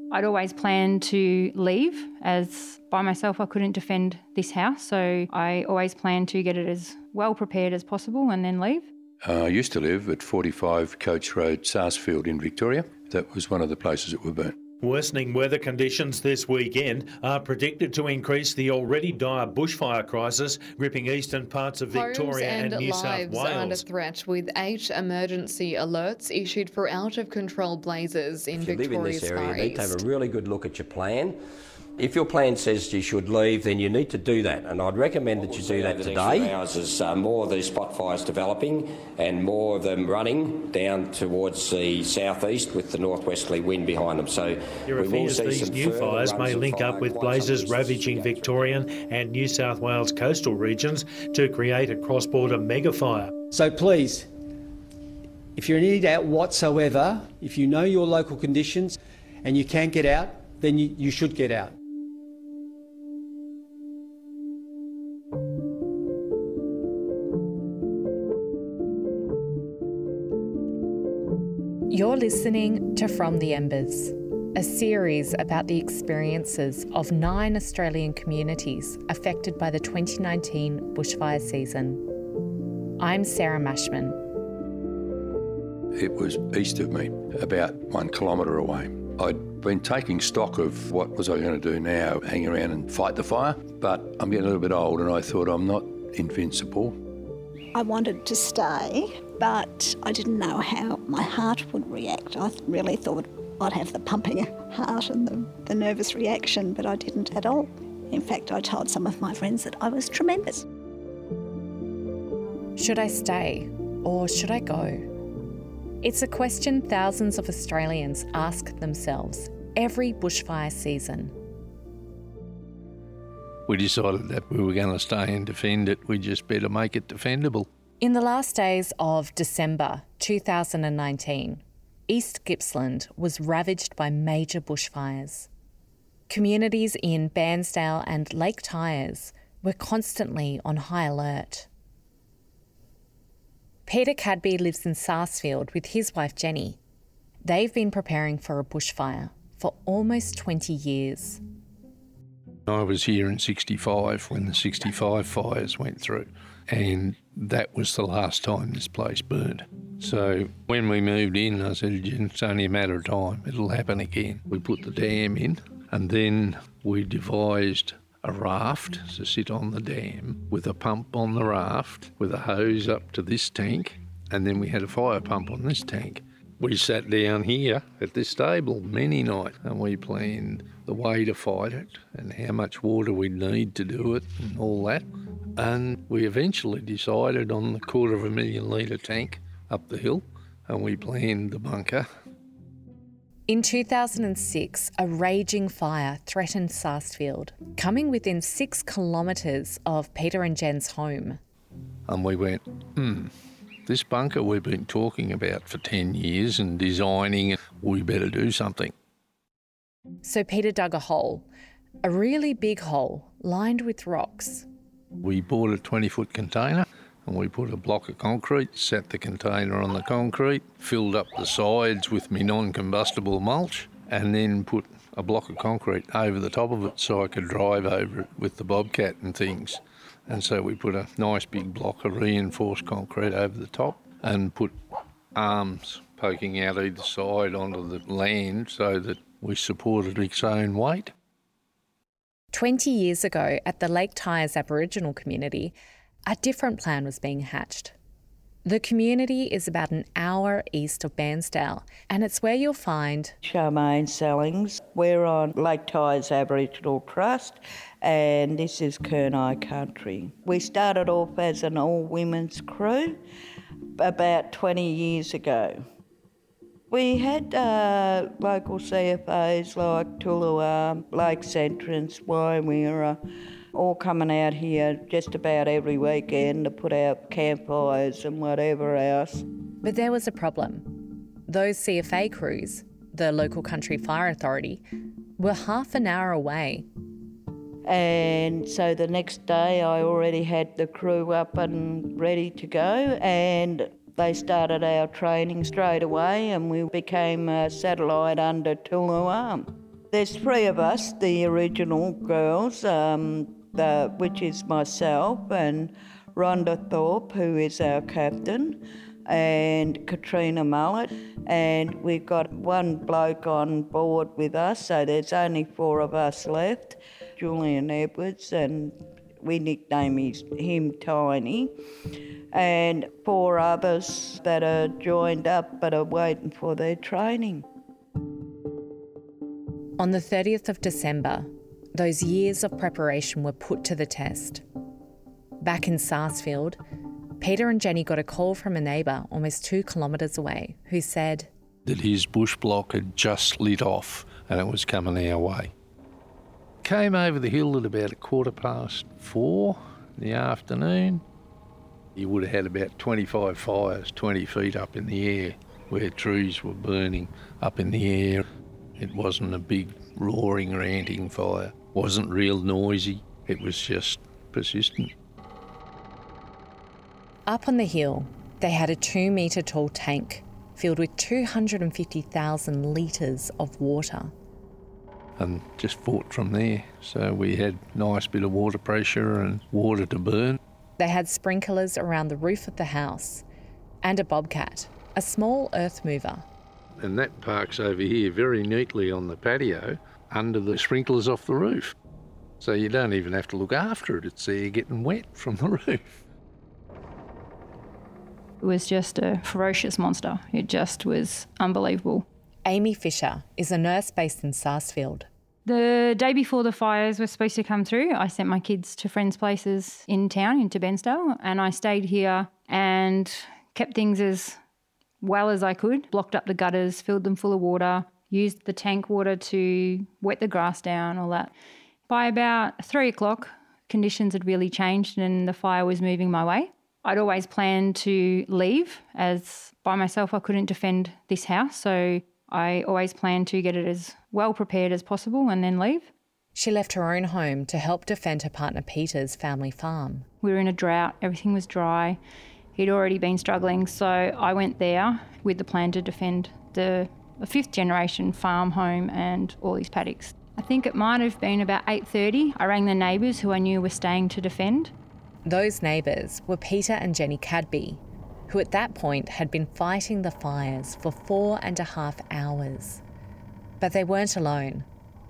I'd always planned to leave, as by myself I couldn't defend this house, so I always planned to get it as well prepared as possible and then leave. I used to live at 45 Coach Road, Sarsfield in Victoria. That was one of the places that were burnt. Worsening weather conditions this weekend are predicted to increase the already dire bushfire crisis gripping eastern parts of Victoria and New South Wales. Homes and lives are under threat, with 8 emergency alerts issued for out-of-control blazes in Victoria's If you live in this area, Far you need to East. have a really good look at your plan. If your plan says you should leave, then you need to do that, and I'd recommend that you do that today. As more of these spot fires developing and more of them running down towards the southeast with the northwesterly wind behind them. So There are fears these new fires may link up with blazes ravaging Victorian and New South Wales coastal regions to create a cross-border megafire. So please, if you're in any doubt whatsoever, if you know your local conditions and you can't get out, then you should get out. You're listening to From the Embers, a series about the experiences of 9 Australian communities affected by the 2019 bushfire season. I'm Sarah Mashman. It was east of me, about 1 kilometre away. I'd been taking stock of what was I going to do now, hang around and fight the fire, but I'm getting a little bit old and I thought I'm not invincible. I wanted to stay, but I didn't know how my heart would react. I really thought I'd have the pumping heart and the nervous reaction, but I didn't at all. In fact, I told some of my friends that I was tremendous. Should I stay or should I go? It's a question thousands of Australians ask themselves every bushfire season. We decided that we were going to stay and defend it. We just better make it defendable. In the last days of December 2019, East Gippsland was ravaged by major bushfires. Communities in Bairnsdale and Lake Tyers were constantly on high alert. Peter Cadby lives in Sarsfield with his wife Jenny. They've been preparing for a bushfire for almost 20 years. I was here in 65 when the 65 fires went through, and that was the last time this place burned. So when we moved in, I said, it's only a matter of time, it'll happen again. We put the dam in, and then we devised a raft to sit on the dam with a pump on the raft with a hose up to this tank, and then we had a fire pump on this tank. We sat down here at this table many nights and we planned the way to fight it and how much water we'd need to do it and all that. And we eventually decided on the 250,000 litre tank up the hill, and we planned the bunker. In 2006, a raging fire threatened Sarsfield, coming within 6 kilometres of Peter and Jen's home. And we went, this bunker we've been talking about for 10 years and designing, we better do something. So Peter dug a hole, a really big hole lined with rocks. We bought a 20-foot container and we put a block of concrete, set the container on the concrete, filled up the sides with my non-combustible mulch, and then put a block of concrete over the top of it so I could drive over it with the bobcat and things. And so we put a nice big block of reinforced concrete over the top and put arms poking out either side onto the land so that we supported its own weight. 20 years ago, at the Lake Tyers Aboriginal community, a different plan was being hatched. The community is about an hour east of Bairnsdale, and it's where you'll find Charmaine Sellings. We're on Lake Tyers Aboriginal Trust, and this is Kurnai country. We started off as an all-women's crew about 20 years ago. We had local CFAs like Tuluwa, Lakes Entrance, Waimira, all coming out here just about every weekend to put out campfires and whatever else. But there was a problem. Those CFA crews, the local country fire authority, were half an hour away. And so the next day I already had the crew up and ready to go, and they started our training straight away and we became a satellite under Tuluwa. There's 3 of us, the original girls, which is myself and Rhonda Thorpe, who is our captain, and Katrina Mullet. And we've got one bloke on board with us, so there's only 4 of us left, Julian Edwards, and we nickname him Tiny, and 4 others that are joined up but are waiting for their training. On the 30th of December, those years of preparation were put to the test. Back in Sarsfield, Peter and Jenny got a call from a neighbour almost 2 kilometres away who said that his bush block had just lit off and it was coming our way. Came over the hill at about 4:15 in the afternoon. He would have had about 25 fires 20 feet up in the air where trees were burning up in the air. It wasn't a big roaring, ranting fire. Wasn't real noisy. It was just persistent. Up on the hill, they had a 2-metre tall tank filled with 250,000 litres of water. And just fought from there. So we had a nice bit of water pressure and water to burn. They had sprinklers around the roof of the house and a bobcat, a small earth mover. And that parks over here very neatly on the patio under the sprinklers off the roof. So you don't even have to look after it. It's there getting wet from the roof. It was just a ferocious monster. It just was unbelievable. Amy Fisher is a nurse based in Sarsfield. The day before the fires were supposed to come through, I sent my kids to friends' places in town, into Bairnsdale, and I stayed here and kept things as well as I could, blocked up the gutters, filled them full of water, used the tank water to wet the grass down, all that. By about 3 o'clock, conditions had really changed and the fire was moving my way. I'd always planned to leave, as by myself I couldn't defend this house, so I always planned to get it as well prepared as possible and then leave. She left her own home to help defend her partner Peter's family farm. We were in a drought, everything was dry. He'd already been struggling, so I went there with the plan to defend the 5th generation farm home and all these paddocks. I think it might have been about 8:30. I rang the neighbours who I knew were staying to defend. Those neighbours were Peter and Jenny Cadby, who at that point had been fighting the fires for 4.5 hours. But they weren't alone.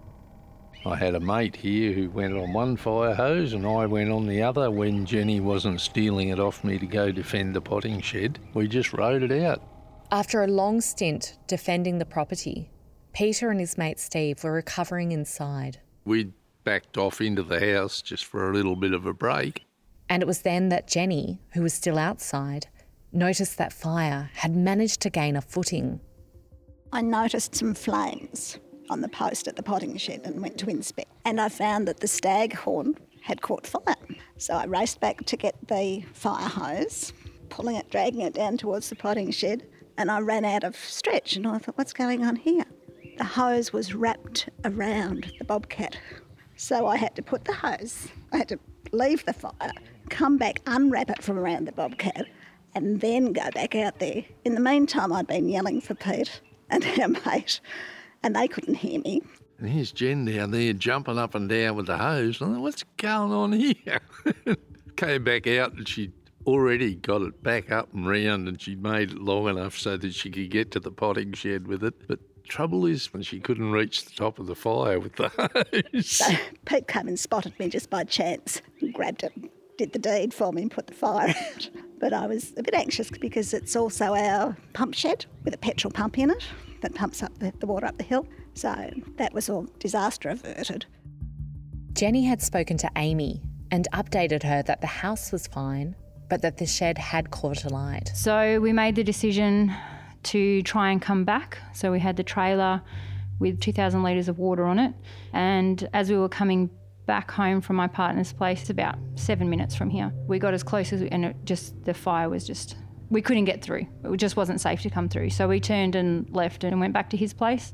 I had a mate here who went on one fire hose and I went on the other when Jenny wasn't stealing it off me to go defend the potting shed. We just rode it out. After a long stint defending the property, Peter and his mate Steve were recovering inside. We backed off into the house just for a little bit of a break. And it was then that Jenny, who was still outside, noticed that fire had managed to gain a footing. I noticed some flames on the post at the potting shed and went to inspect. And I found that the staghorn had caught fire. So I raced back to get the fire hose, pulling it, dragging it down towards the potting shed, and I ran out of stretch and I thought, what's going on here? The hose was wrapped around the bobcat. So I had to put the hose, I had to leave the fire, come back, unwrap it from around the bobcat, and then go back out there. In the meantime, I'd been yelling for Pete and our mate, and they couldn't hear me. And here's Jen down there jumping up and down with the hose. I thought, what's going on here? Came back out and she'd already got it back up and round and she'd made it long enough so that she could get to the potting shed with it. But trouble is when she couldn't reach the top of the fire with the hose. So Pete came and spotted me just by chance and grabbed it, did the deed for me and put the fire out. But I was a bit anxious because it's also our pump shed with a petrol pump in it that pumps up the water up the hill. So that was all disaster averted. Jenny had spoken to Amy and updated her that the house was fine, but that the shed had caught alight. So we made the decision to try and come back. So we had the trailer with 2,000 litres of water on it. And as we were coming back home from my partner's place, about 7 minutes from here, we got as close as the fire was just, we couldn't get through. It just wasn't safe to come through. So we turned and left and went back to his place.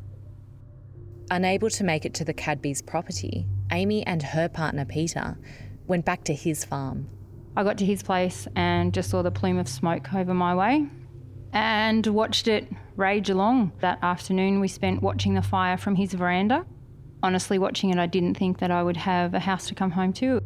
Unable to make it to the Cadby's property, Amy and her partner Peter went back to his farm. I got to his place and just saw the plume of smoke over my way and watched it rage along. That afternoon we spent watching the fire from his veranda. honestly, watching it, I didn't think that I would have a house to come home to.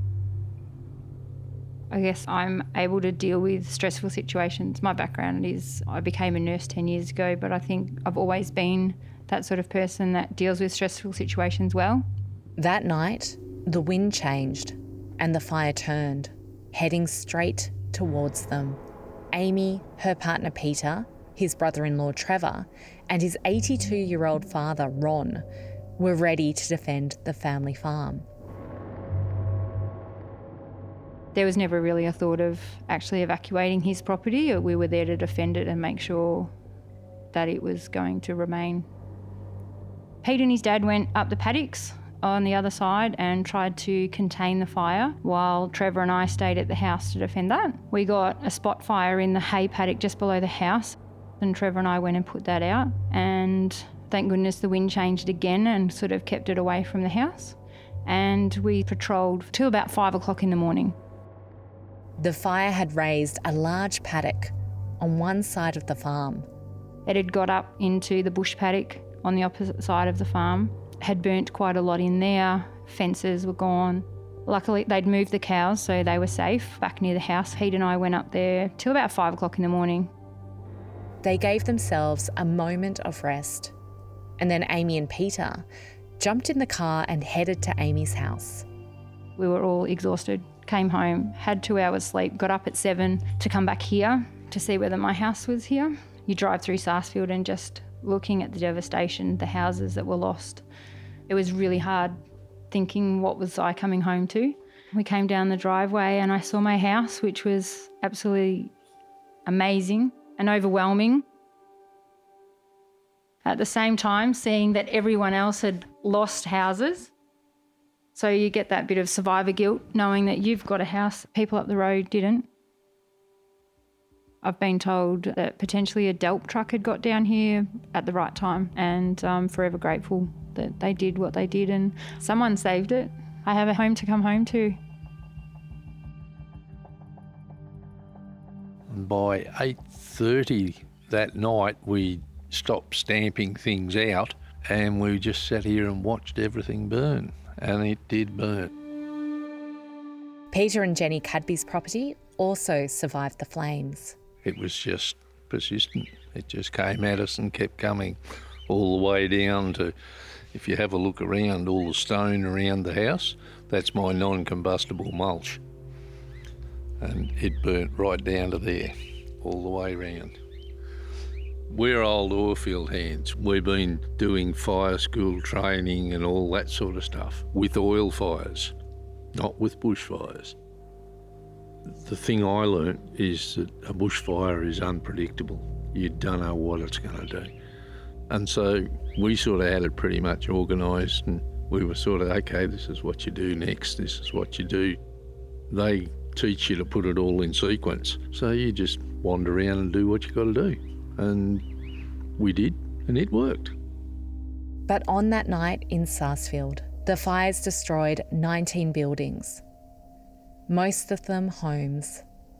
I guess I'm able to deal with stressful situations. My background is I became a nurse 10 years ago, but I think I've always been that sort of person that deals with stressful situations well. That night, the wind changed and the fire turned, heading straight towards them. Amy, her partner Peter, his brother-in-law Trevor, and his 82-year-old father Ron were ready to defend the family farm. There was never really a thought of actually evacuating his property. We were there to defend it and make sure that it was going to remain. Pete and his dad went up the paddocks on the other side and tried to contain the fire while Trevor and I stayed at the house to defend that. We got a spot fire in the hay paddock just below the house, and Trevor and I went and put that out, and thank goodness the wind changed again and sort of kept it away from the house. And we patrolled till about 5 o'clock in the morning. The fire had raised a large paddock on one side of the farm. It had got up into the bush paddock on the opposite side of the farm, had burnt quite a lot in there, fences were gone. Luckily they'd moved the cows so they were safe back near the house. Pete and I went up there till about 5 o'clock in the morning. They gave themselves a moment of rest, and then Amy and Peter jumped in the car and headed to Amy's house. We were all exhausted, came home, had 2 hours sleep, got up at 7 to come back here to see whether my house was here. You drive through Sarsfield and just looking at the devastation, the houses that were lost. It was really hard thinking, what was I coming home to? We came down the driveway and I saw my house, which was absolutely amazing and overwhelming. At the same time, seeing that everyone else had lost houses. So you get that bit of survivor guilt, knowing that you've got a house, people up the road didn't. I've been told that potentially a DELP truck had got down here at the right time, and I'm forever grateful that they did what they did and someone saved it. I have a home to come home to. And by 8:30 that night, we stopped stamping things out and we just sat here and watched everything burn. And it did burn. Peter and Jenny Cadby's property also survived the flames. It was just persistent. It just came at us and kept coming all the way down to, if you have a look around, all the stone around the house, that's my non-combustible mulch. And it burnt right down to there, all the way round. We're old oilfield hands. We've been doing fire school training and all that sort of stuff with oil fires, not with bushfires. The thing I learnt is that a bushfire is unpredictable. You don't know what it's going to do. And so we sort of had it pretty much organised, and we were sort of, okay, this is what you do next, this is what you do. They teach you to put it all in sequence. So you just wander around and do what you got to do. And we did, and it worked. But on that night in Sarsfield, the fires destroyed 19 buildings, most of them homes.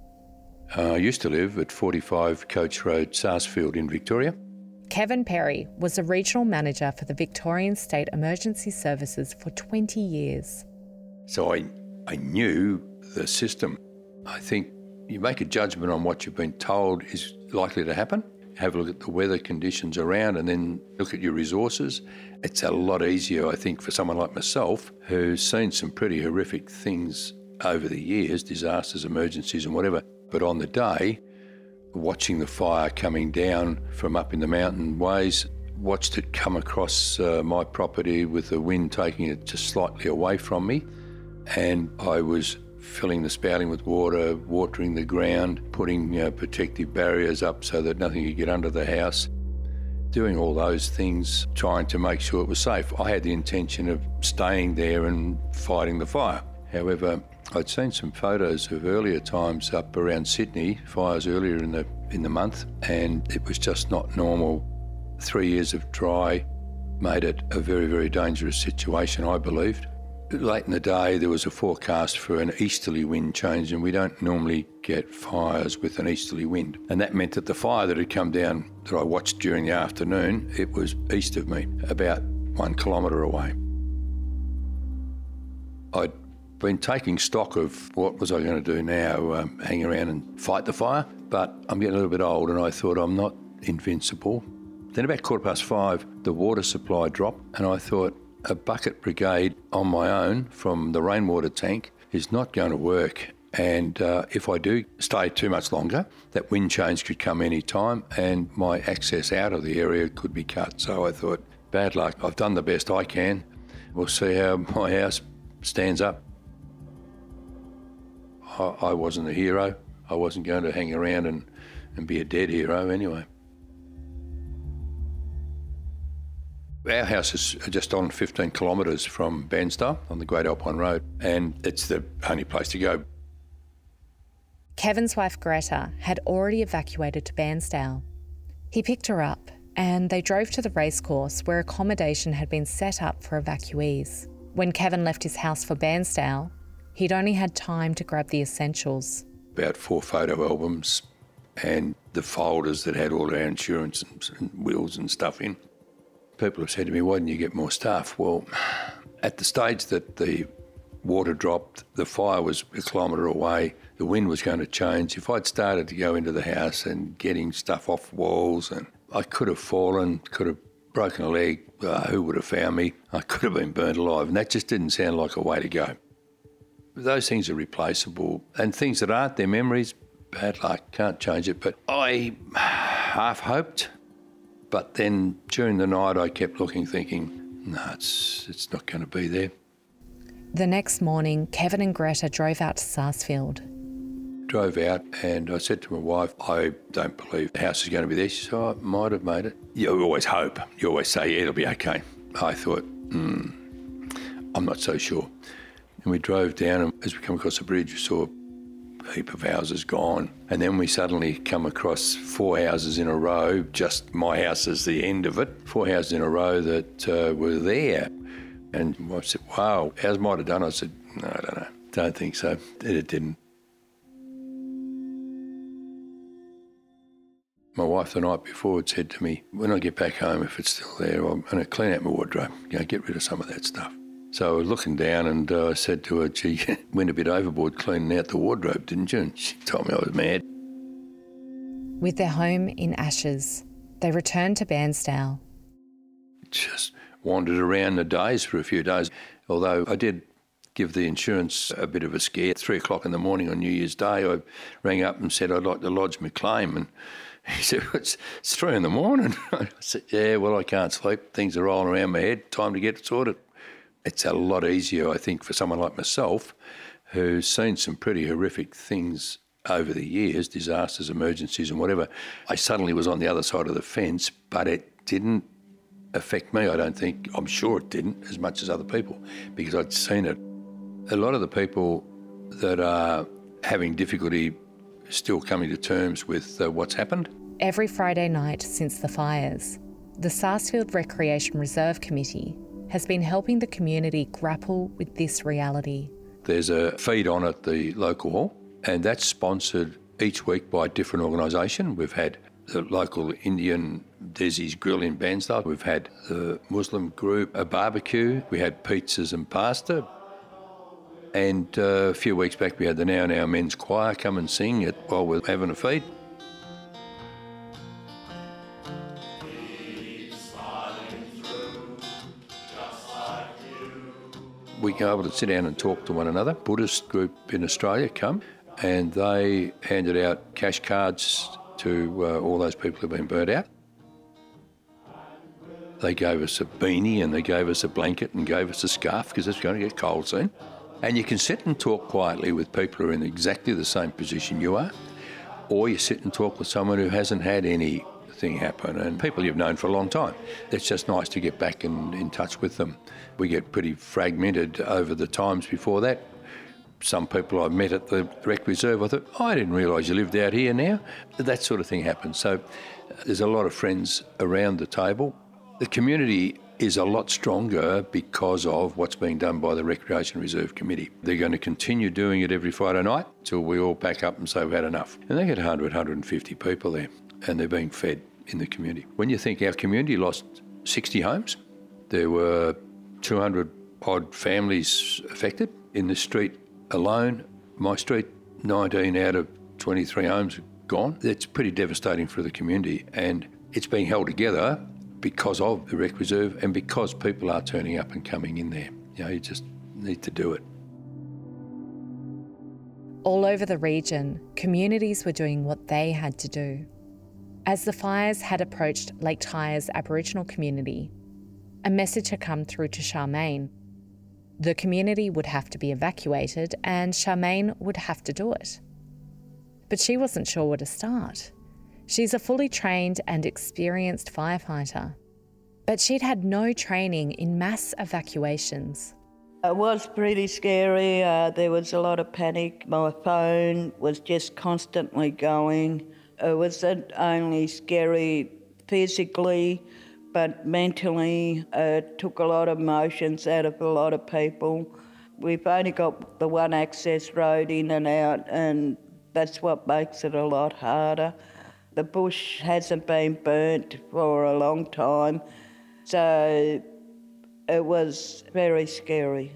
I used to live at 45 Coach Road, Sarsfield in Victoria. Kevin Perry was a regional manager for the Victorian State Emergency Services for 20 years. So I knew the system. I think you make a judgment on what you've been told is likely to happen. Have a look at the weather conditions around and then look at your resources. It's a lot easier, I think, for someone like myself who's seen some pretty horrific things over the years, disasters, emergencies and whatever. But on the day, watching the fire coming down from up in the mountain ways, watched it come across my property with the wind taking it just slightly away from me. And I was filling the spouting with water, watering the ground, putting protective barriers up so that nothing could get under the house, doing all those things, trying to make sure it was safe. I had the intention of staying there and fighting the fire. However, I'd seen some photos of earlier times up around Sydney, fires earlier in the month, and it was just not normal. 3 years of dry made it a very, very dangerous situation, I believed. Late in the day, there was a forecast for an easterly wind change, and we don't normally get fires with an easterly wind. And that meant that the fire that had come down that I watched during the afternoon, it was east of me, about 1 kilometre away. I'd been taking stock of what was I going to do now, hang around and fight the fire, but I'm getting a little bit old and I thought I'm not invincible. Then about 5:15, the water supply dropped and I thought a bucket brigade on my own from the rainwater tank is not going to work. And if I do stay too much longer, that wind change could come any time and my access out of the area could be cut. So I thought, bad luck, I've done the best I can. We'll see how my house stands up. I wasn't a hero. I wasn't going to hang around and be a dead hero anyway. Our house is just on 15 kilometres from Bairnsdale on the Great Alpine Road, and it's the only place to go. Kevin's wife Greta had already evacuated to Bairnsdale. He picked her up and they drove to the racecourse where accommodation had been set up for evacuees. When Kevin left his house for Bairnsdale, he'd only had time to grab the essentials. About 4 photo albums and the folders that had all our insurance and wills and stuff in. People have said to me, why didn't you get more staff? Well, at the stage that the water dropped, the fire was a kilometre away, the wind was going to change. If I'd started to go into the house and getting stuff off walls, and I could have fallen, could have broken a leg, who would have found me? I could have been burnt alive, and that just didn't sound like a way to go. Those things are replaceable, and things that aren't their memories, bad luck, can't change it. But I half hoped. But then during the night I kept looking, thinking, no, it's not going to be there. The next morning, Kevin and Greta drove out to Sarsfield. Drove out and I said to my wife, I don't believe the house is going to be there. She said, I might have made it. You always hope. You always say, yeah, it'll be okay. I thought, I'm not so sure. And we drove down and as we come across the bridge, we saw a heap of houses gone. And then we suddenly come across 4 houses in a row, just my house is the end of it, 4 houses in a row that were there. And my wife said, wow, ours might have done. I said, no, I don't know. Don't think so. It didn't. My wife the night before had said to me, when I get back home, if it's still there, I'm going to clean out my wardrobe, get rid of some of that stuff. So I was looking down and I said to her, gee, you went a bit overboard cleaning out the wardrobe, didn't you? And she told me I was mad. With their home in ashes, they returned to Bairnsdale. Just wandered around the days for a few days, although I did give the insurance a bit of a scare. At 3 o'clock in the morning on New Year's Day, I rang up and said I'd like to lodge my claim. And he said, it's 3 in the morning. I said, yeah, well, I can't sleep. Things are rolling around my head. Time to get it sorted. It's a lot easier, I think, for someone like myself who's seen some pretty horrific things over the years, disasters, emergencies and whatever. I suddenly was on the other side of the fence, but it didn't affect me, I don't think. I'm sure it didn't as much as other people because I'd seen it. A lot of the people that are having difficulty still coming to terms with what's happened. Every Friday night since the fires, the Sarsfield Recreation Reserve Committee has been helping the community grapple with this reality. There's a feed on at the local hall, and that's sponsored each week by a different organisation. We've had the local Indian Desi's Grill in Bairnsdale. We've had the Muslim group, a barbecue. We had pizzas and pasta. And a few weeks back, we had the Now Now Men's Choir come and sing it while we're having a feed. We were able to sit down and talk to one another. Buddhist group in Australia come and they handed out cash cards to all those people who've been burnt out. They gave us a beanie and they gave us a blanket and gave us a scarf because it's going to get cold soon. And you can sit and talk quietly with people who are in exactly the same position you are, or you sit and talk with someone who hasn't had anything happen and people you've known for a long time. It's just nice to get back in touch with them. We get pretty fragmented over the times before that. Some people I met at the Rec Reserve, I thought, I didn't realise you lived out here now. That sort of thing happens. So there's a lot of friends around the table. The community is a lot stronger because of what's being done by the Recreation Reserve Committee. They're going to continue doing it every Friday night till we all pack up and say we've had enough. And they get 100, 150 people there and they're being fed in the community. When you think our community lost 60 homes, there were 200 odd families affected. In the street alone, my street, 19 out of 23 homes are gone. It's pretty devastating for the community, and it's being held together because of the Wreck Reserve and because people are turning up and coming in there. You just need to do it. All over the region, communities were doing what they had to do. As the fires had approached Lake Tyre's Aboriginal community, a message had come through to Charmaine. The community would have to be evacuated and Charmaine would have to do it. But she wasn't sure where to start. She's a fully trained and experienced firefighter, but she'd had no training in mass evacuations. It was pretty scary. There was a lot of panic. My phone was just constantly going. It wasn't only scary physically, but mentally. It took a lot of emotions out of a lot of people. We've only got the one access road in and out, and that's what makes it a lot harder. The bush hasn't been burnt for a long time, so it was very scary.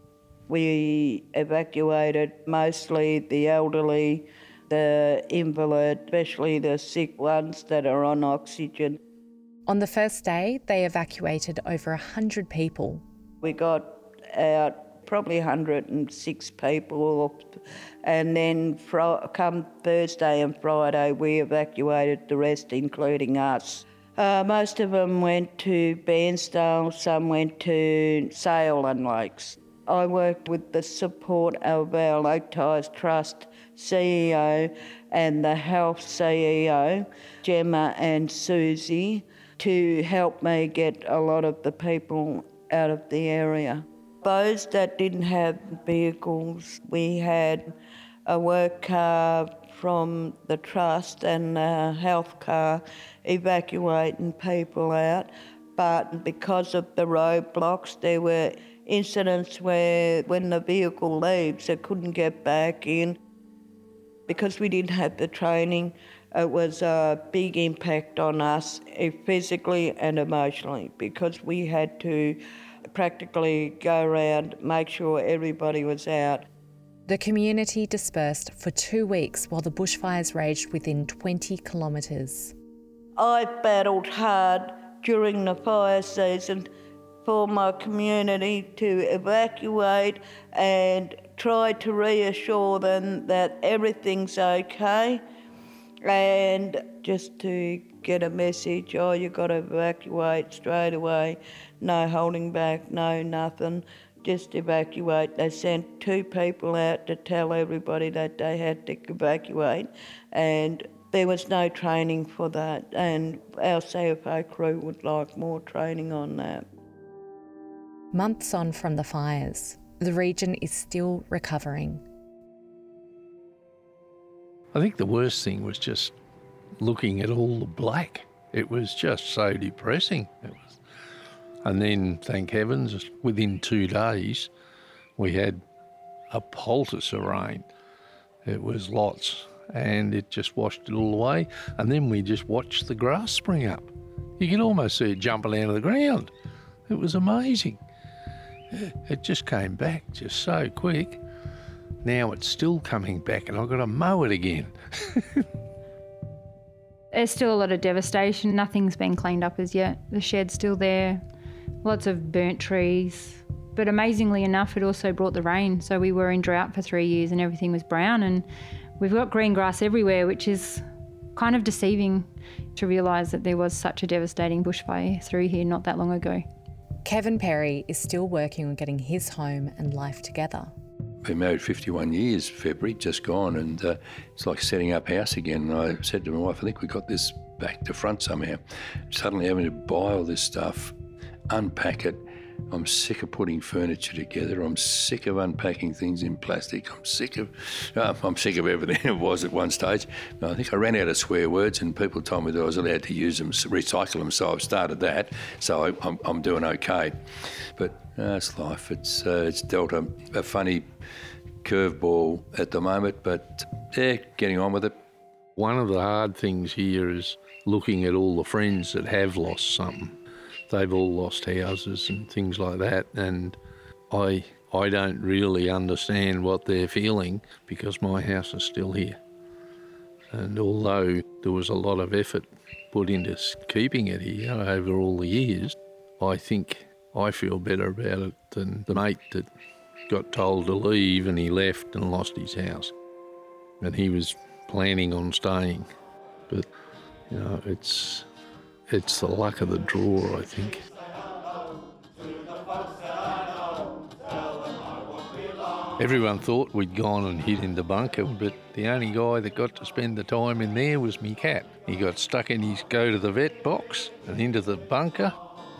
We evacuated mostly the elderly, the invalid, especially the sick ones that are on oxygen. On the first day, they evacuated over 100 people. We got out probably 106 people, and then come Thursday and Friday we evacuated the rest, including us. Most of them went to Bairnsdale, some went to Sale and Lakes. I worked with the support of our Lake Tyres Trust CEO and the health CEO, Gemma and Susie, to help me get a lot of the people out of the area. Those that didn't have vehicles, we had a work car from the trust and a health car evacuating people out. But because of the roadblocks, there were incidents where when the vehicle leaves, it couldn't get back in. Because we didn't have the training, it was a big impact on us physically and emotionally, because we had to practically go around, make sure everybody was out. The community dispersed for 2 weeks while the bushfires raged within 20 kilometres. I battled hard during the fire season for my community to evacuate and try to reassure them that everything's okay, and just to get a message, you've got to evacuate straight away, no holding back, no nothing, just evacuate. They sent 2 people out to tell everybody that they had to evacuate, and there was no training for that, and our CFO crew would like more training on that. Months on from the fires, the region is still recovering. I think the worst thing was just looking at all the black. It was just so depressing. And then, thank heavens, within 2 days, we had a poultice of rain. It was lots, and it just washed it all away. And then we just watched the grass spring up. You could almost see it jumping out of the ground. It was amazing. It just came back just so quick. Now it's still coming back and I've got to mow it again. There's still a lot of devastation. Nothing's been cleaned up as yet. The shed's still there. Lots of burnt trees. But amazingly enough, it also brought the rain. So we were in drought for 3 years and everything was brown, and we've got green grass everywhere, which is kind of deceiving to realise that there was such a devastating bushfire through here not that long ago. Kevin Perry is still working on getting his home and life together. Been married 51 years, February, just gone, and it's like setting up house again. And I said to my wife, I think we got this back to front somehow. Suddenly having to buy all this stuff, unpack it. I'm sick of putting furniture together. I'm sick of unpacking things in plastic. I'm sick of everything it was at one stage. I think I ran out of swear words and people told me that I was allowed to use them, recycle them, so I've started that. So I'm doing okay. But it's life. It's dealt a funny curveball at the moment, but getting on with it. One of the hard things here is looking at all the friends that have lost something. They've all lost houses and things like that, and I don't really understand what they're feeling because my house is still here. And although there was a lot of effort put into keeping it here over all the years, I think I feel better about it than the mate that got told to leave and he left and lost his house. And he was planning on staying. But, you know, it's the luck of the draw, I think. Everyone thought we'd gone and hid in the bunker, but the only guy that got to spend the time in there was me cat. He got stuck in his go to the vet box and into the bunker.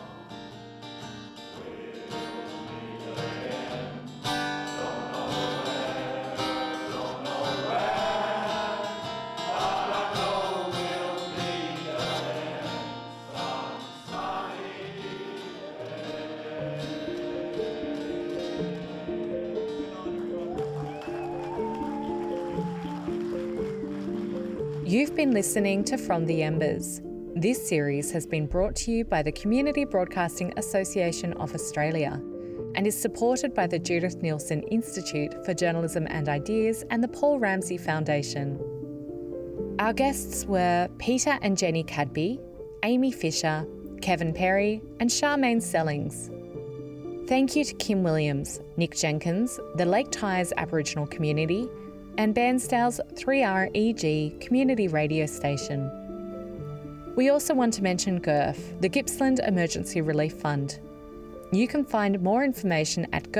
You've been listening to From the Embers. This series has been brought to you by the Community Broadcasting Association of Australia and is supported by the Judith Neilson Institute for Journalism and Ideas and the Paul Ramsay Foundation. Our guests were Peter and Jenny Cadby, Amy Fisher, Kevin Perry and Charmaine Sellings. Thank you to Kim Williams, Nick Jenkins, the Lake Tyers Aboriginal Community and Bairnsdale's 3REG community radio station. We also want to mention GIRF, the Gippsland Emergency Relief Fund. You can find more information at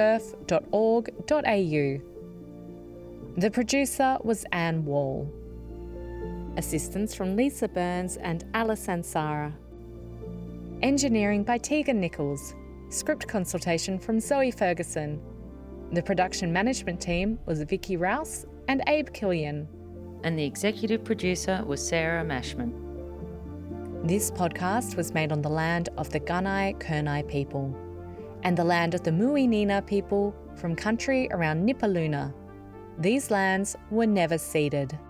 girf.org.au. The producer was Anne Wall. Assistance from Lisa Burns and Alice Ansara. Engineering by Tegan Nichols. Script consultation from Zoe Ferguson. The production management team was Vicky Rouse and Abe Killian. And the executive producer was Sarah Mashman. This podcast was made on the land of the Gunai-Kurnai people and the land of the Muinina people from country around Nipaluna. These lands were never ceded.